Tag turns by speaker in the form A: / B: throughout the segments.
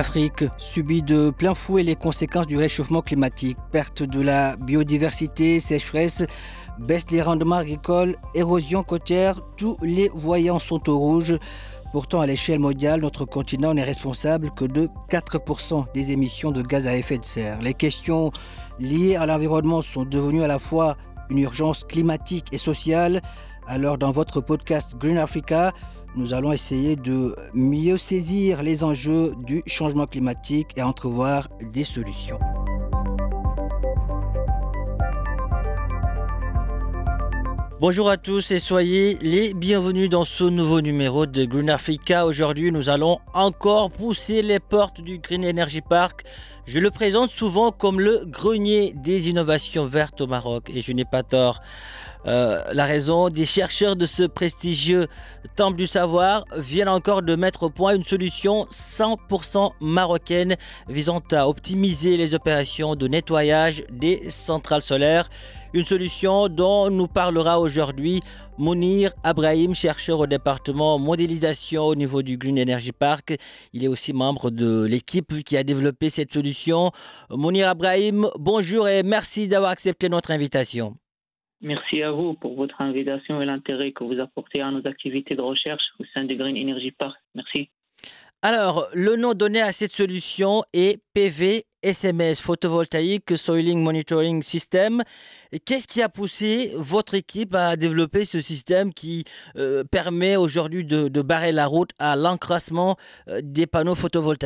A: L'Afrique subit de plein fouet les conséquences du réchauffement climatique. Perte de la biodiversité, sécheresse, baisse des rendements agricoles, érosion côtière, tous les voyants sont au rouge. Pourtant, à l'échelle mondiale, notre continent n'est responsable que de 4% des émissions de gaz à effet de serre. Les questions liées à l'environnement sont devenues à la fois une urgence climatique et sociale. Alors, dans votre podcast Green Africa, nous allons essayer de mieux saisir les enjeux du changement climatique et entrevoir des solutions. Bonjour à tous et soyez les bienvenus dans ce nouveau numéro de Green Africa. Aujourd'hui, nous allons encore pousser les portes du Green Energy Park. Je le présente souvent comme le grenier des innovations vertes au Maroc et je n'ai pas tort. La raison, des chercheurs de ce prestigieux temple du savoir viennent encore de mettre au point une solution 100% marocaine visant à optimiser les opérations de nettoyage des centrales solaires. Une solution dont nous parlera aujourd'hui Mounir Abrahim, chercheur au département modélisation au niveau du Green Energy Park. Il est aussi membre de l'équipe qui a développé cette solution. Mounir Abrahim, bonjour et merci d'avoir accepté notre invitation.
B: Merci à vous pour votre invitation et l'intérêt que vous apportez à nos activités de recherche au sein du Green Energy Park. Merci.
A: Alors, le nom donné à cette solution est PV-SMS, Photovoltaic Soiling Monitoring System. Qu'est-ce qui a poussé votre équipe à développer ce système qui permet aujourd'hui de barrer la route à l'encrassement des panneaux photovoltaïques ?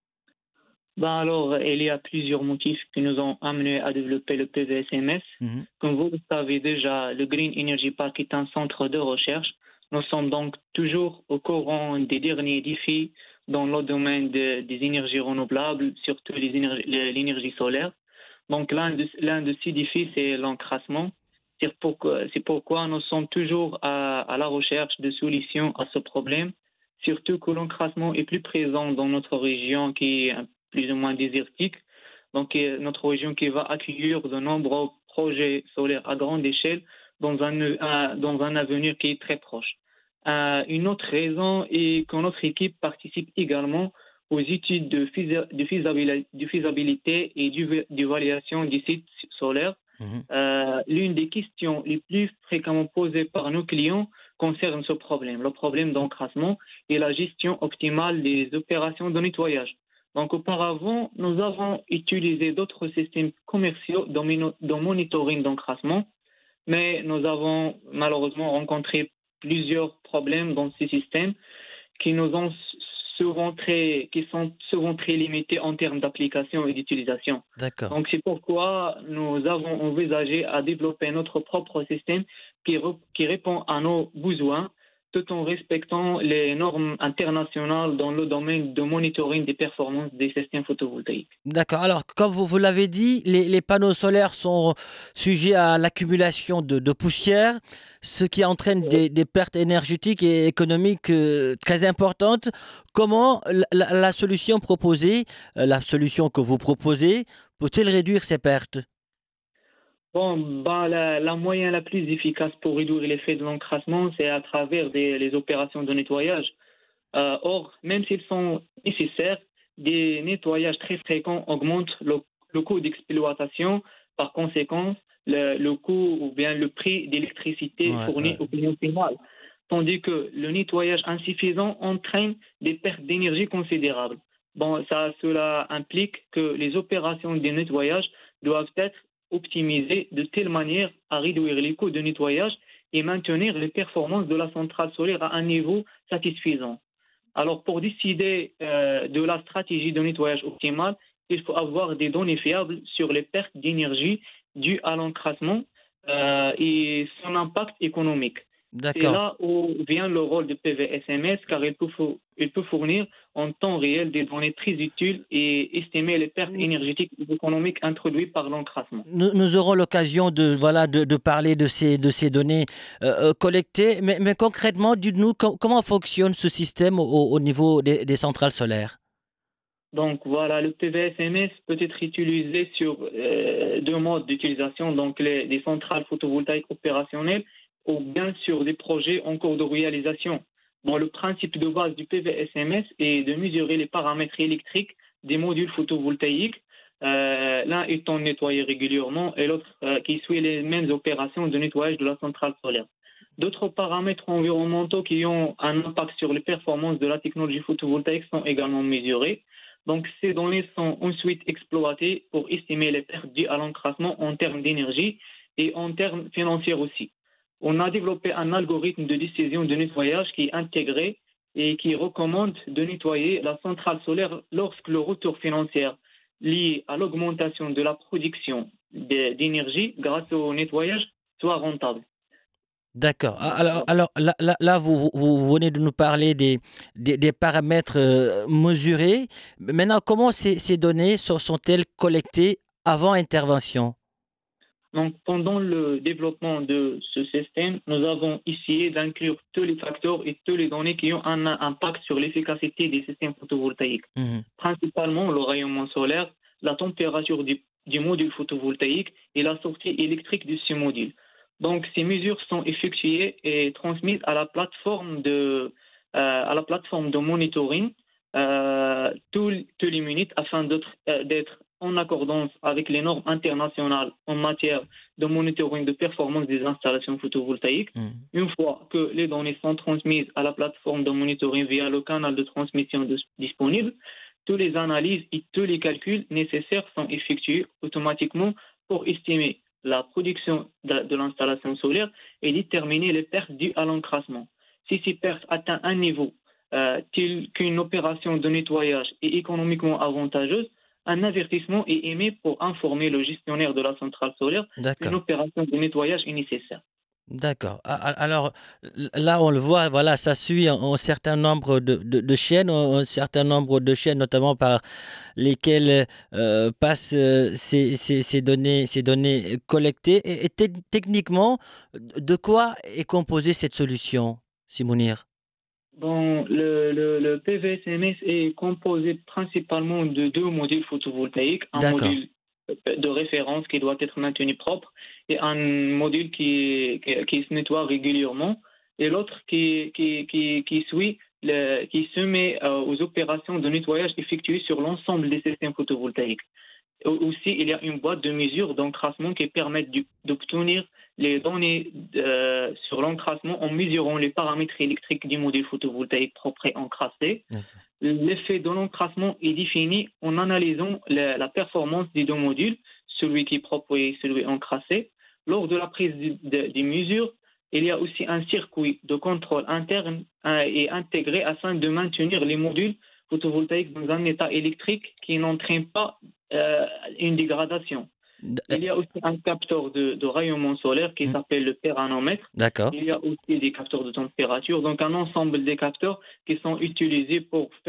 B: Alors, il y a plusieurs motifs qui nous ont amenés à développer le PV-SMS. Comme vous le savez déjà, le Green Energy Park est un centre de recherche. Nous sommes donc toujours au courant des derniers défis dans le domaine des énergies renouvelables, surtout l'énergie solaire. Donc, l'un de ces défis, c'est l'encrassement. C'est pourquoi nous sommes toujours à la recherche de solutions à ce problème, surtout que l'encrassement est plus présent dans notre région qui est plus ou moins désertique. Donc, notre région qui va accueillir de nombreux projets solaires à grande échelle dans un avenir qui est très proche. Une autre raison est que notre équipe participe également aux études de faisabilité et d'évaluation des sites solaires. L'une des questions les plus fréquemment posées par nos clients concerne ce problème, le problème d'encrassement et la gestion optimale des opérations de nettoyage. Donc, auparavant, nous avons utilisé d'autres systèmes commerciaux de monitoring d'encrassement, mais nous avons malheureusement rencontré plusieurs problèmes dans ces systèmes qui sont souvent très limités en termes d'application et d'utilisation.
A: D'accord.
B: Donc, c'est pourquoi nous avons envisagé à développer notre propre système qui répond à nos besoins, tout en respectant les normes internationales dans le domaine de monitoring des performances des systèmes photovoltaïques.
A: D'accord. Alors, comme vous l'avez dit, les panneaux solaires sont sujets à l'accumulation de poussière, ce qui entraîne des pertes énergétiques et économiques très importantes. Comment la solution proposée, la solution que vous proposez, peut-elle réduire ces pertes ?
B: La moyen la plus efficace pour réduire l'effet de l'encrassement, c'est à travers les opérations de nettoyage. Or, même s'ils sont nécessaires, des nettoyages très fréquents augmentent le coût d'exploitation. Par conséquent, le coût ou bien le prix d'électricité fourni au client final. Tandis que le nettoyage insuffisant entraîne des pertes d'énergie considérables. Cela implique que les opérations de nettoyage doivent être optimisées de telle manière à réduire les coûts de nettoyage et maintenir les performances de la centrale solaire à un niveau satisfaisant. Alors, pour décider de la stratégie de nettoyage optimale, il faut avoir des données fiables sur les pertes d'énergie dues à l'encrassement et son impact économique.
A: D'accord.
B: C'est là où vient le rôle de PV-SMS, car il peut fournir en temps réel des données très utiles et estimer les pertes énergétiques et économiques introduites par l'encrassement.
A: Nous aurons l'occasion de parler de ces données collectées, mais concrètement, dites-nous comment fonctionne ce système au niveau des centrales solaires.
B: Donc voilà, le PV-SMS peut être utilisé sur deux modes d'utilisation, donc les centrales photovoltaïques opérationnelles ou bien sur des projets en cours de réalisation. Bon, le principe de base du PV-SMS est de mesurer les paramètres électriques des modules photovoltaïques, l'un étant nettoyé régulièrement et l'autre qui suit les mêmes opérations de nettoyage de la centrale solaire. D'autres paramètres environnementaux qui ont un impact sur les performances de la technologie photovoltaïque sont également mesurés. Donc, ces données sont ensuite exploitées pour estimer les pertes dues à l'encrassement en termes d'énergie et en termes financiers aussi. On a développé un algorithme de décision de nettoyage qui est intégré et qui recommande de nettoyer la centrale solaire lorsque le retour financier lié à l'augmentation de la production d'énergie grâce au nettoyage soit rentable.
A: D'accord. Alors là, vous venez de nous parler des paramètres mesurés. Maintenant, comment ces données sont-elles collectées avant intervention?
B: Donc, pendant le développement de ce système, nous avons essayé d'inclure tous les facteurs et toutes les données qui ont un impact sur l'efficacité des systèmes photovoltaïques,
A: Mhm.
B: principalement le rayonnement solaire, la température du module photovoltaïque et la sortie électrique de ce module. Donc, ces mesures sont effectuées et transmises à la plateforme de monitoring tous les minutes afin d'être en accordance avec les normes internationales en matière de monitoring de performance des installations photovoltaïques.
A: Mhm.
B: Une fois que les données sont transmises à la plateforme de monitoring via le canal de transmission disponible, toutes les analyses et tous les calculs nécessaires sont effectués automatiquement pour estimer la production de l'installation solaire et déterminer les pertes dues à l'encrassement. Si ces pertes atteignent un niveau tel qu'une opération de nettoyage est économiquement avantageuse, un avertissement est émis pour informer le gestionnaire de la centrale solaire qu'une
A: D'accord.
B: opération de nettoyage est nécessaire.
A: D'accord. Alors là, on le voit, voilà, ça suit un certain nombre de chaînes, un certain nombre de chaînes, notamment par lesquelles passent ces données collectées. Et techniquement, de quoi est composée cette solution, Simonir?
B: Bon, le PVSMS est composé principalement de deux modules photovoltaïques, un
A: D'accord.
B: module de référence qui doit être maintenu propre et un module qui se nettoie régulièrement et l'autre qui se met aux opérations de nettoyage effectuées sur l'ensemble des systèmes photovoltaïques. Aussi, il y a une boîte de mesure d'encrassement qui permet d'obtenir les données sur l'encrassement en mesurant les paramètres électriques du module photovoltaïque propre et encrassé.
A: D'accord.
B: L'effet de l'encrassement est défini en analysant la performance des deux modules, celui qui est propre et celui encrassé. Lors de la prise des mesures, il y a aussi un circuit de contrôle interne et intégré afin de maintenir les modules photovoltaïques dans un état électrique qui n'entraîne pas euh, une dégradation.
A: D-
B: Il y a aussi un capteur de rayonnement solaire qui
A: hmm,
B: s'appelle le péranomètre.
A: D'accord.
B: Il y a aussi des capteurs de température, donc un ensemble des capteurs qui sont utilisés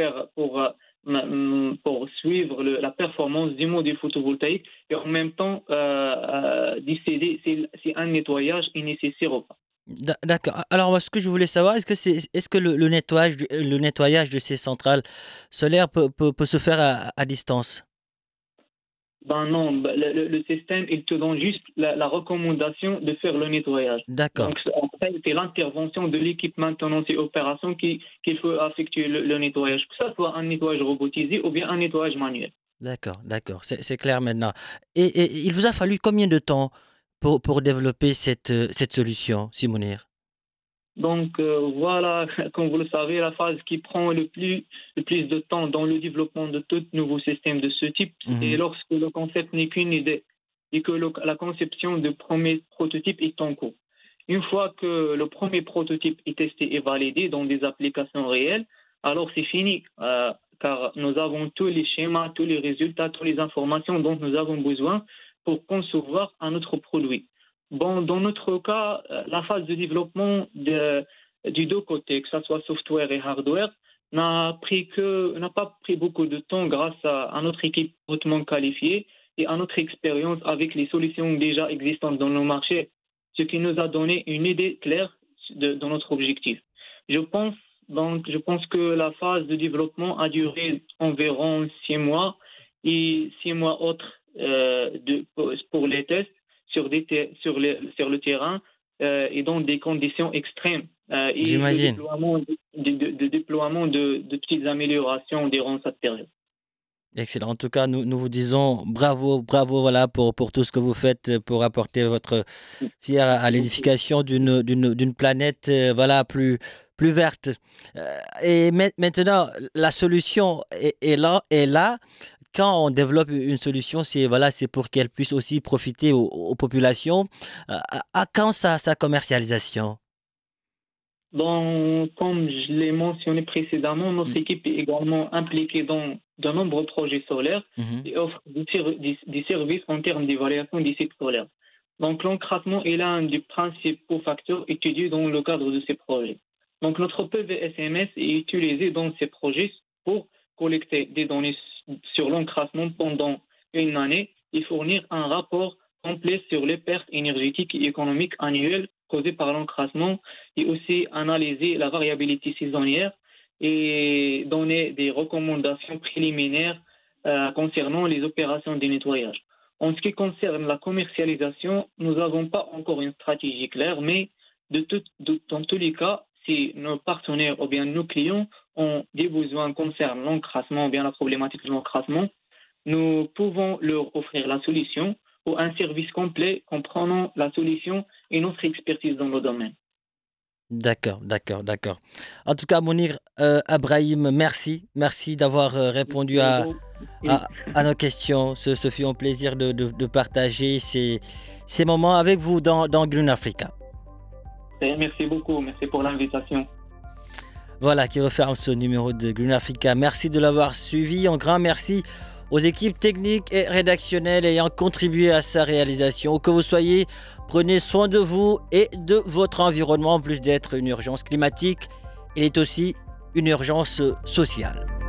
B: pour suivre la performance du module photovoltaïque et en même temps décider si un nettoyage est nécessaire ou pas.
A: D'accord. Alors, moi, ce que je voulais savoir, est-ce que le nettoyage de ces centrales solaires peut se faire à distance?
B: Ben non, ben le système, il te donne juste la recommandation de faire le nettoyage.
A: D'accord.
B: Donc, en fait, c'est l'intervention de l'équipe maintenance et opération qu'il faut effectuer le nettoyage, que ce soit un nettoyage robotisé ou bien un nettoyage manuel.
A: D'accord. C'est clair maintenant. Et il vous a fallu combien de temps pour développer cette solution, Simonir?
B: Donc, voilà, comme vous le savez, la phase qui prend le plus de temps dans le développement de tout nouveau système de ce type, c'est
A: Mhm.
B: lorsque le concept n'est qu'une idée et que la conception de premier prototype est en cours. Une fois que le premier prototype est testé et validé dans des applications réelles, alors c'est fini, car nous avons tous les schémas, tous les résultats, toutes les informations dont nous avons besoin pour concevoir un autre produit. Bon, dans notre cas, la phase de développement du deux côtés, que ce soit software et hardware, n'a pas pris beaucoup de temps grâce à notre équipe hautement qualifiée et à notre expérience avec les solutions déjà existantes dans nos marchés, ce qui nous a donné une idée claire de notre objectif. Je pense je pense que la phase de développement a duré environ 6 mois et 6 mois autres pour les tests sur le terrain et dans des conditions extrêmes. Et le
A: J'imagine.
B: déploiement de petites améliorations durant cette période.
A: Excellent. En tout cas, nous vous disons bravo, bravo, voilà, pour tout ce que vous faites pour apporter votre pierre à
B: Merci.
A: l'édification d'une planète, voilà, plus verte. Euh, et maintenant, la solution est là. Quand on développe une solution, c'est voilà, c'est pour qu'elle puisse aussi profiter aux populations. À quand sa commercialisation?
B: Comme je l'ai mentionné précédemment, notre
A: Mm,
B: équipe est également impliquée dans de nombreux projets solaires
A: mhm.
B: et offre des services en termes d'évaluation des sites solaires. Donc, l'encrassement est l'un des principaux facteurs étudiés dans le cadre de ces projets. Donc, notre PVSMS est utilisé dans ces projets pour collecter des données sur l'encrassement pendant une année et fournir un rapport complet sur les pertes énergétiques et économiques annuelles causées par l'encrassement et aussi analyser la variabilité saisonnière et donner des recommandations préliminaires concernant les opérations de nettoyage. En ce qui concerne la commercialisation, nous n'avons pas encore une stratégie claire, mais dans tous les cas, si nos partenaires ou bien nos clients ont des besoins concernant l'encrassement ou bien la problématique de l'encrassement, nous pouvons leur offrir la solution ou un service complet comprenant la solution et notre expertise dans le domaine.
A: D'accord, d'accord, d'accord. En tout cas, Mounir Abrahim, merci. Merci d'avoir répondu
B: Merci à vous. Oui.
A: à nos questions. Ce fut un plaisir de partager ces moments avec vous dans Green Africa.
B: Merci beaucoup. Merci pour l'invitation.
A: Voilà qui referme ce numéro de Green Africa. Merci de l'avoir suivi. Un grand merci aux équipes techniques et rédactionnelles ayant contribué à sa réalisation. Où que vous soyez, prenez soin de vous et de votre environnement. En plus d'être une urgence climatique, il est aussi une urgence sociale.